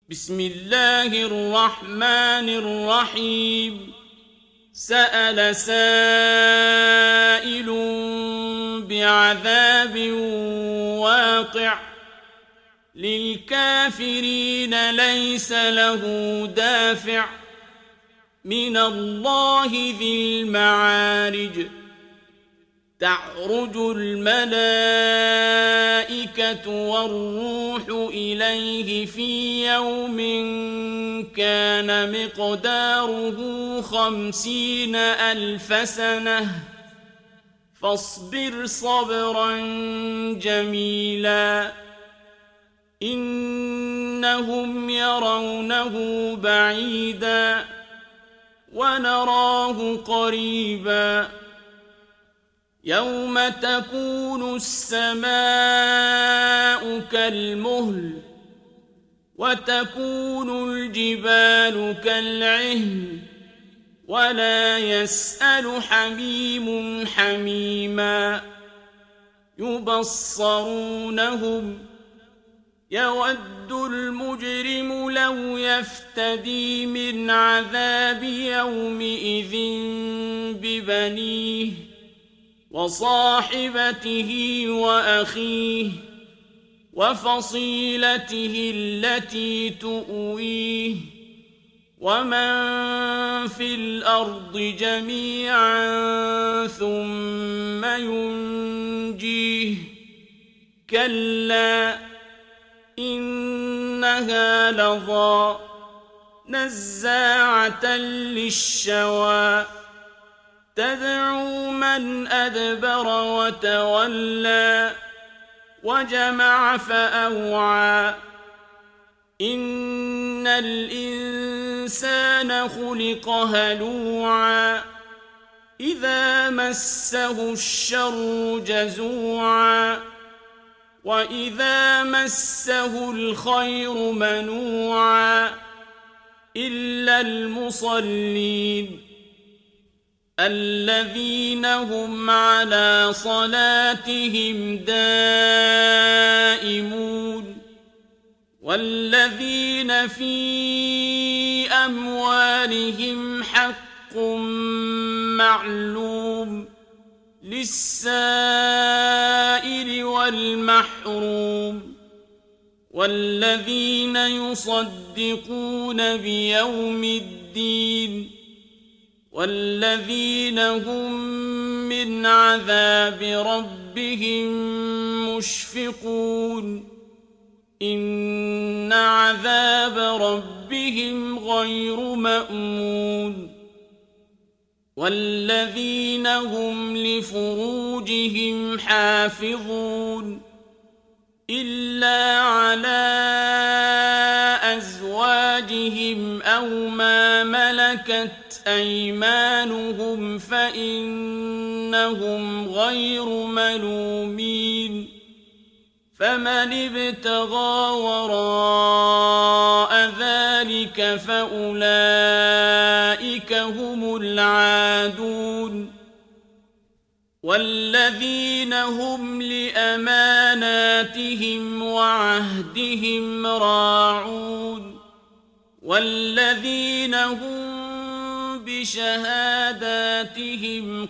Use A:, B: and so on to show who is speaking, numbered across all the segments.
A: بسم الله الرحمن الرحيم. سأل سائل بعذاب واقع للكافرين ليس له دافع من الله ذي المعارج. تعرج الملائكة والروح إليه في يوم كان مقداره 50,000 سنة فاصبر صبرا جميلا إنهم يرونه بعيدا ونراه قريبا يوم تكون السماء كالمهل وتكون الجبال كالعهن ولا يسأل حميم حميما يبصرونهم يود المجرم لو يفتدي من عذاب يومئذ ببنيه وصاحبته وأخيه وفصيلته التي تؤويه ومن في الأرض جميعا ثم ينجيه كلا إنها لظى نزاعة للشوى تدعو من أدبر وتولى وجمع فأوعى إن الإنسان خلق هلوعا إذا مسه الشر جزوعا وإذا مسه الخير منوعا إلا المصلين الذين هم على صلاتهم دائمون والذين في أموالهم حق معلوم للسائل والمحروم والذين يصدقون بيوم الدين والذين هم من عذاب ربهم مشفقون إن عذاب ربهم غير مأمون والذين هم لفروجهم حافظون إلا على أزواجهم أو ما ملكت أيمانهم فإنهم غير ملومين فمن ابتغى وراء ذلك فأولئك هم العادون والذين هم لأماناتهم وعهدهم راعون والذين هم بشهاداتهم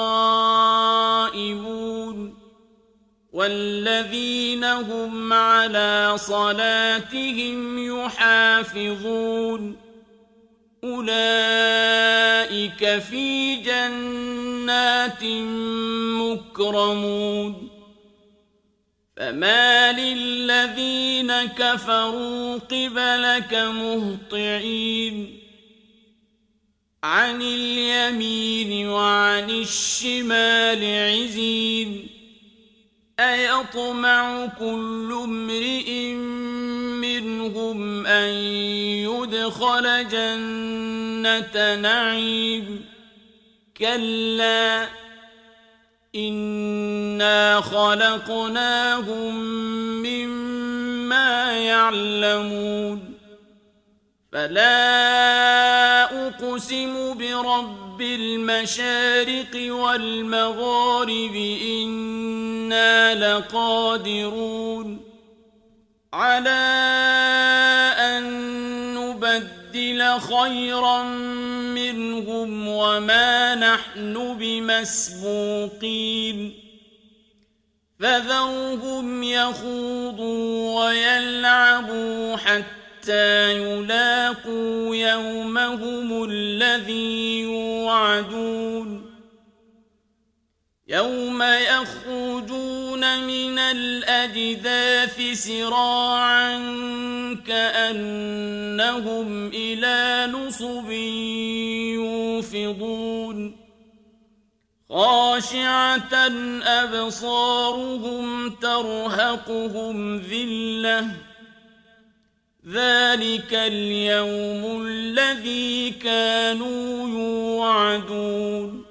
A: قائمون والذين هم على صلاتهم يحافظون أولئك في جنات مكرمون فمال الذين كفروا قبلك مهطعين عن اليمين وعن الشمال عزين أيطمع كل امرئ منهم أن يدخل جنة نعيم كلا إنا خلقناهم مما يعلمون فلا أقسم برب المشارق والمغارب إنا لقادرون على أن نبدل خيرا منهم وما نحن بمسبوقين فذرهم يخوضوا ويلعبوا حتى يلاقوا يومهم الذي يوعدون يوم يخرجون من الأجداث سراعا كأنهم إلى نصب يوفضون خاشعة أبصارهم ترهقهم ذلة ذلك اليوم الذي كانوا يوعدون